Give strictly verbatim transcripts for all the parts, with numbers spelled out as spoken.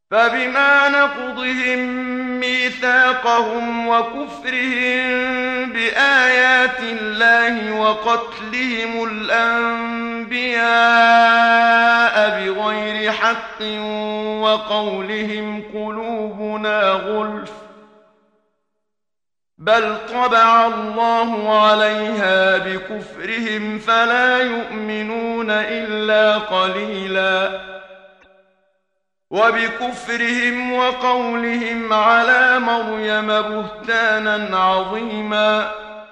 فبما نقضهم ميثاقهم وكفرهم بآيات الله وقتلهم الأنبياء بغير حق وقولهم قلوبنا غلف بل طبع الله عليها بكفرهم فلا يؤمنون إلا قليلا وبكفرهم وقولهم على مريم بهتانا عظيما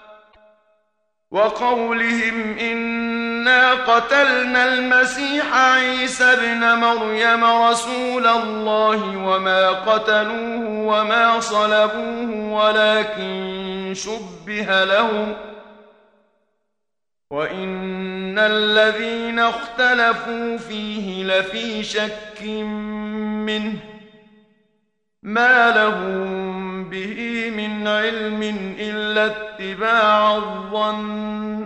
وقولهم إنا قتلنا المسيح عيسى ابن مريم رسول الله وما قتلوه وما صلبوه ولكن شبه لهم وإن الذين اختلفوا فيه لفي شك منه ما لهم به من علم إلا اتباع الظن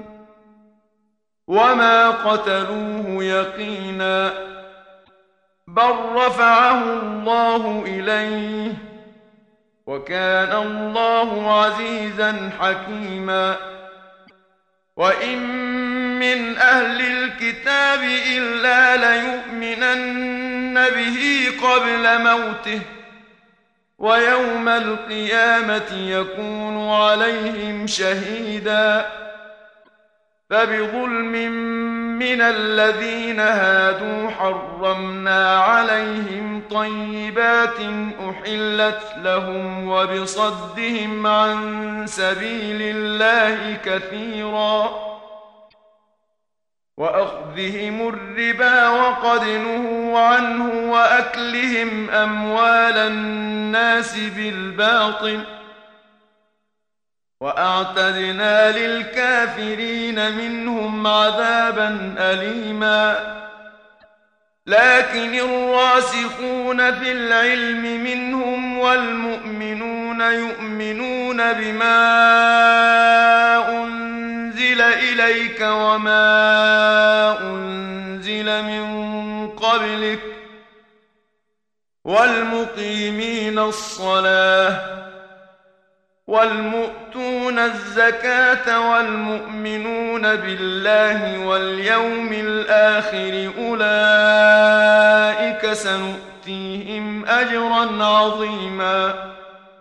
وما قتلوه يقينا بل رفعه الله إليه وكان الله عزيزا حكيما وإن من أهل الكتاب إلا ليؤمنن به قبل موته ويوم القيامة يكون عليهم شهيدا فبظلم من الذين هادوا حرمنا عليهم طيبات أحلت لهم وبصدهم عن سبيل الله كثيرا وأخذهم الربا وقد نهوا عنه وأكلهم أموال الناس بالباطل وأعتدنا للكافرين منهم عذابا أليما لكن الراسخون في العلم منهم والمؤمنون يؤمنون بما أنزل إليك وما أنزل من قبلك والمقيمين الصلاة والمؤتون الزكاة والمؤمنون بالله واليوم الآخر أولئك سنؤتيهم أجرا عظيما